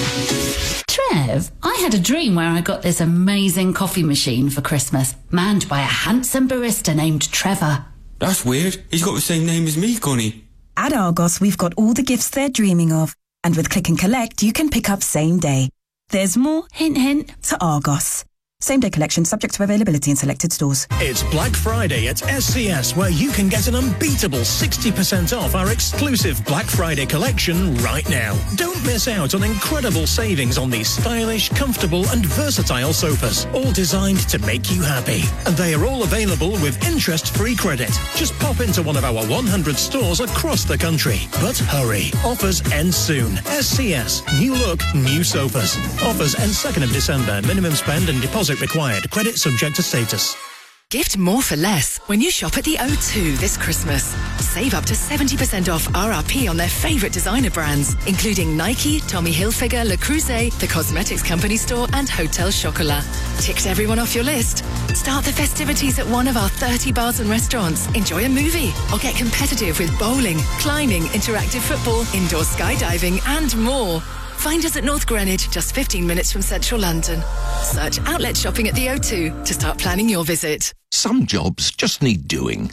Trev, I had a dream where I got this amazing coffee machine for Christmas, manned by a handsome barista named Trevor. That's weird. He's got the same name as me, Connie. At Argos, we've got all the gifts they're dreaming of. And with Click and Collect, you can pick up same day. There's more, hint, hint, to Argos. Same day collection subject to availability in selected stores. It's Black Friday at SCS, where you can get an unbeatable 60% off our exclusive Black Friday collection right now. Don't miss out on incredible savings on these stylish, comfortable and versatile sofas, all designed to make you happy. And they are all available with interest-free credit. Just pop into one of our 100 stores across the country. But hurry, offers end soon. SCS, new look, new sofas. Offers end 2nd of December. Minimum spend and deposit required. Credit subject to status. Gift more for less when you shop at the O2 this Christmas. Save up to 70% off RRP on their favourite designer brands, including Nike, Tommy Hilfiger, Le Creuset, the Cosmetics Company Store and Hotel Chocolat. Ticked everyone off your list? Start the festivities at one of our 30 bars and restaurants. Enjoy a movie or get competitive with bowling, climbing, interactive football, indoor skydiving and more. Find us at North Greenwich, just 15 minutes from central London. Search Outlet Shopping at the O2 to start planning your visit. Some jobs just need doing.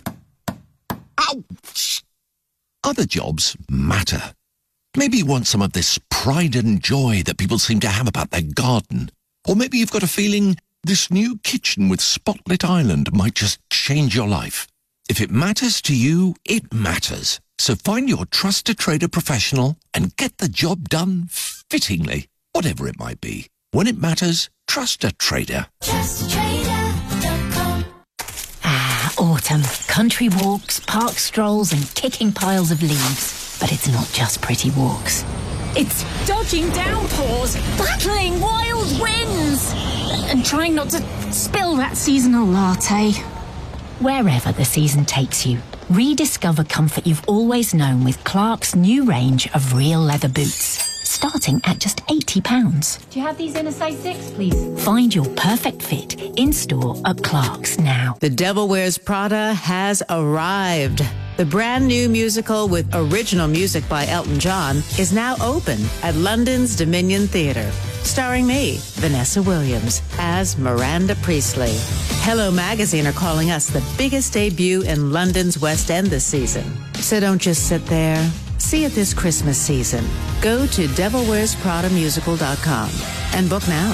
Ouch! Other jobs matter. Maybe you want some of this pride and joy that people seem to have about their garden. Or maybe you've got a feeling this new kitchen with spotlit island might just change your life. If it matters to you, it matters. So find your trusted trader professional and get the job done fittingly, whatever it might be. When it matters, trust a trader. TrustTrader.com. Autumn. Country walks, park strolls and kicking piles of leaves. But it's not just pretty walks. It's dodging downpours, battling wild winds, and trying not to spill that seasonal latte. Wherever the season takes you, rediscover comfort you've always known with Clark's new range of real leather boots, starting at just £80. Do you have these in a size 6, please? Find your perfect fit in-store at Clark's now. The Devil Wears Prada has arrived. The brand new musical with original music by Elton John is now open at London's Dominion Theatre, starring me, Vanessa Williams, as Miranda Priestley. Hello Magazine are calling us the biggest debut in London's West End this season. So don't just sit there. See it this Christmas season. Go to devilwearspradamusical.com and book now.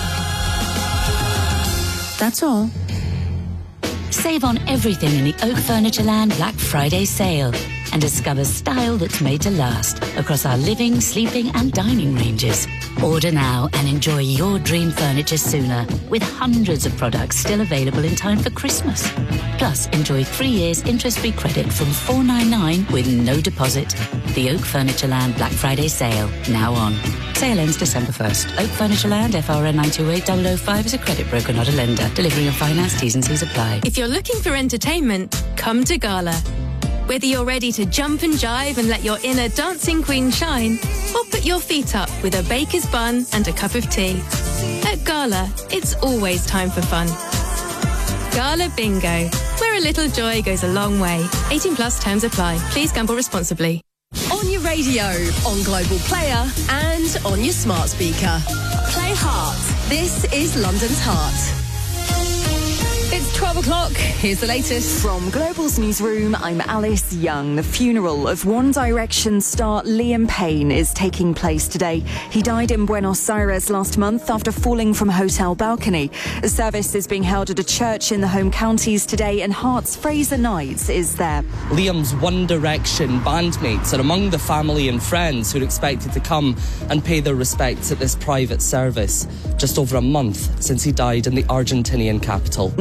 That's all. Save on everything in the Oak Furnitureland Black Friday sale and discover style that's made to last across our living, sleeping and dining ranges. Order now and enjoy your dream furniture sooner with hundreds of products still available in time for Christmas. Plus, enjoy 3 years interest-free credit from $4.99 with no deposit. The Oak Furnitureland Black Friday sale, now on. Sale ends December 1st. Oak Furnitureland, FRN 928005 is a credit broker, not a lender. Delivery and finance, T's and C's apply. If you're looking for entertainment, come to Gala. Whether you're ready to jump and jive and let your inner dancing queen shine, or put your feet up with a baker's bun and a cup of tea. At Gala, it's always time for fun. Gala Bingo, where a little joy goes a long way. 18 plus terms apply. Please gamble responsibly. On your radio, on Global Player and on your smart speaker. Play Heart. This is London's Heart. It's 12 o'clock. Here's the latest. From Global's newsroom, I'm Alice Young. The funeral of One Direction star Liam Payne is taking place today. He died in Buenos Aires last month after falling from a hotel balcony. A service is being held at a church in the home counties today, and Heart's Fraser Knights is there. Liam's One Direction bandmates are among the family and friends who are expected to come and pay their respects at this private service, just over a month since he died in the Argentinian capital. Number 10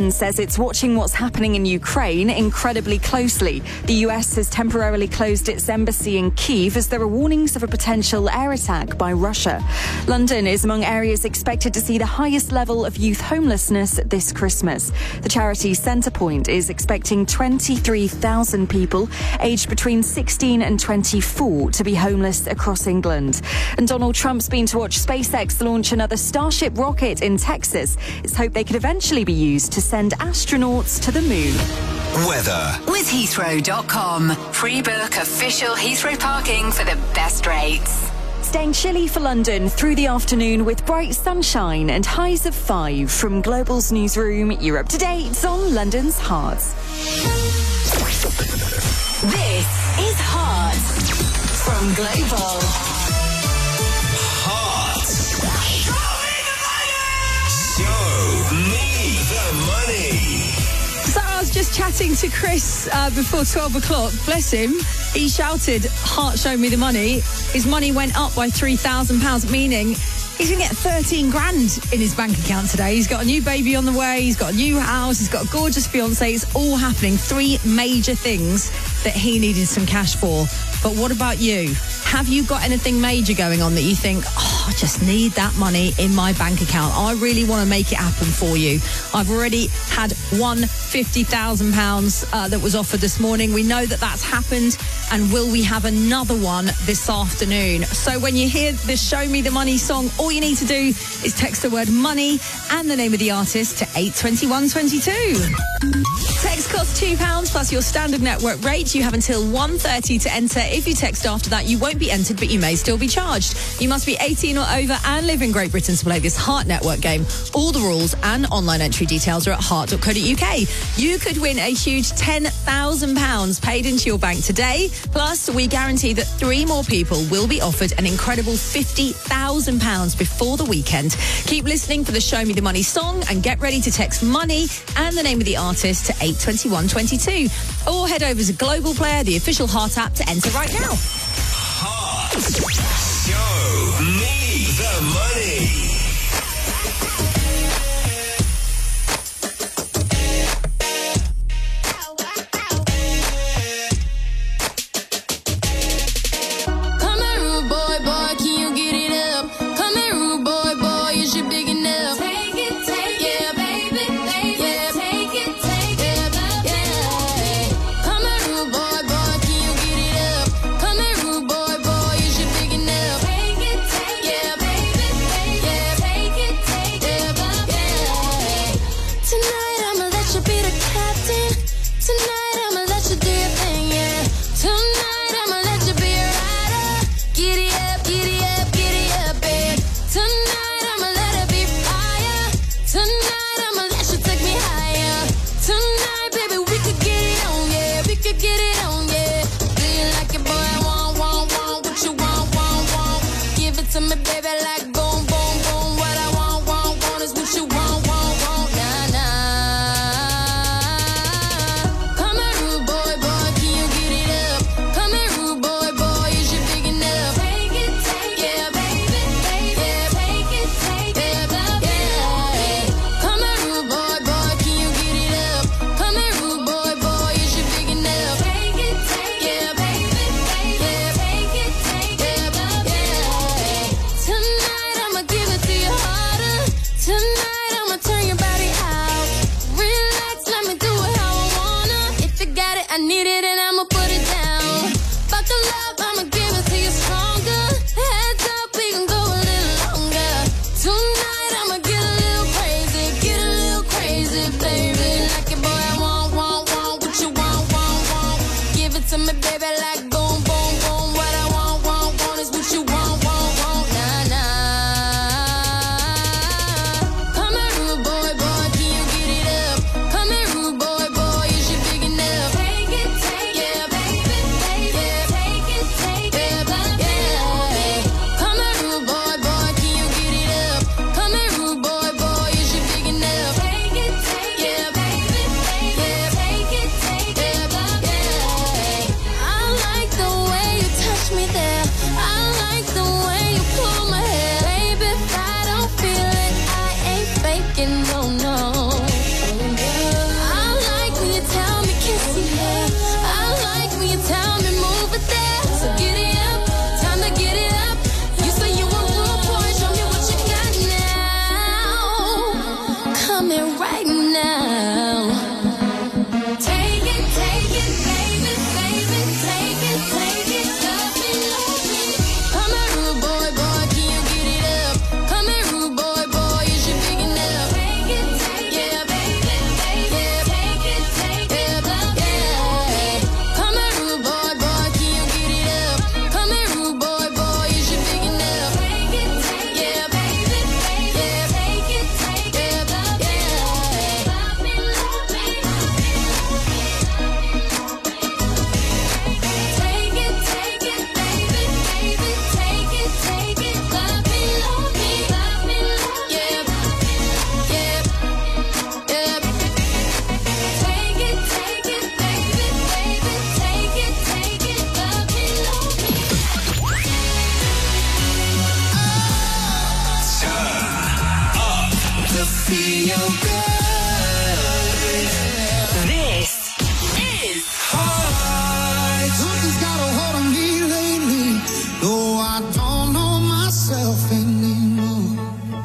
UN says it's watching what's happening in Ukraine incredibly closely. The US has temporarily closed its embassy in Kyiv as there are warnings of a potential air attack by Russia. London is among areas expected to see the highest level of youth homelessness this Christmas. The charity Centrepoint is expecting 23,000 people aged between 16 and 24 to be homeless across England. And Donald Trump's been to watch SpaceX launch another Starship rocket in Texas. It's hoped they could eventually be used to send astronauts to the moon. Weather. With Heathrow.com. Pre-book official Heathrow parking for the best rates. Staying chilly for London through the afternoon with bright sunshine and highs of 5. From Global's newsroom, you're up to date on London's Hearts. This is Heart from Global. Heart. Show me the money. So I was just chatting to Chris before 12 o'clock. Bless him. He shouted, "Heart, show me the money." His money went up by £3,000, meaning he's going to get 13 grand in his bank account today. He's got a new baby on the way. He's got a new house. He's got a gorgeous fiancée. It's all happening. 3 major things that he needed some cash for. But what about you? Have you got anything major going on that you think, I just need that money in my bank account? I really want to make it happen for you. I've already had one £50,000 that was offered this morning. We know that that's happened. And will we have another one this afternoon? So when you hear the Show Me the Money song, all you need to do is text the word money and the name of the artist to 82122. Text costs £2 plus your standard network rate. You have until 1:30 to enter. If you text after that, you won't be entered, but you may still be charged. You must be 18 or over and live in Great Britain to play this Heart Network game. All the rules and online entry details are at heart.co.uk. You could win a huge £10,000 paid into your bank today. Plus, we guarantee that 3 more people will be offered an incredible £50,000 before the weekend. Keep listening for the Show Me the Money song and get ready to text money and the name of the artist to 82122. Or head over to Global Player, the official Heart app, to enter right now. Heart. Show me the money. Radio Good. This is High. Something's got a hold on me lately. No, I don't know myself anymore.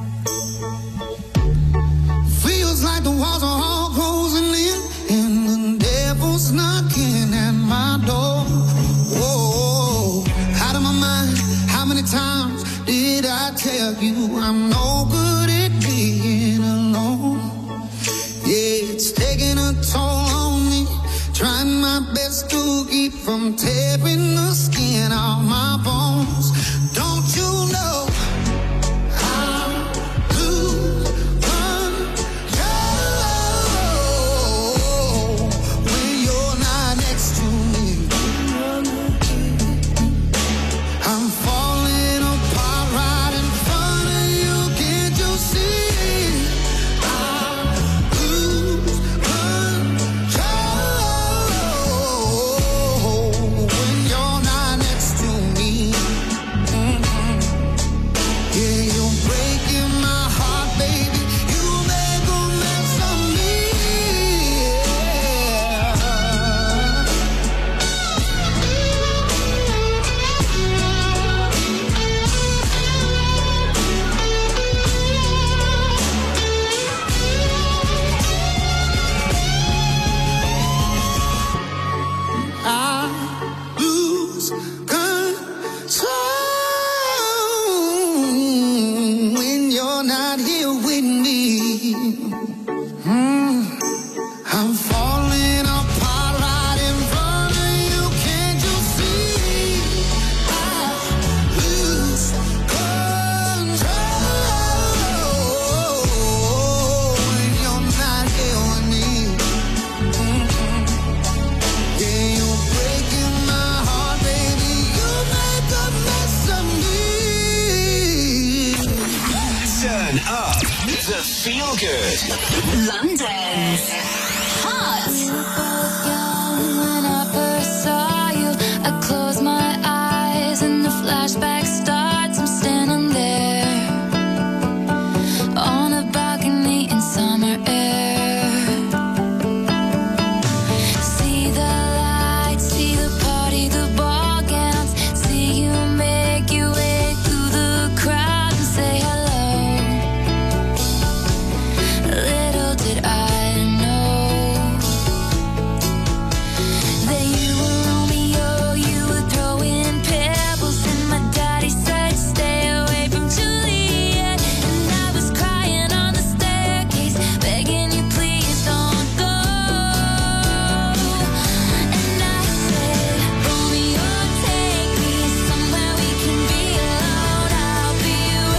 Feels like the walls are all closing in, and the devil's knocking at my door. Whoa, out of my mind. How many times did I tell you I'm no good at being alone? Yeah, it's taking a toll on me. Trying my best to keep from tearing the skin off my bones. Don't you know? Feel Good. London's Hot. When I first saw you, I closed my eyes and the flashbacks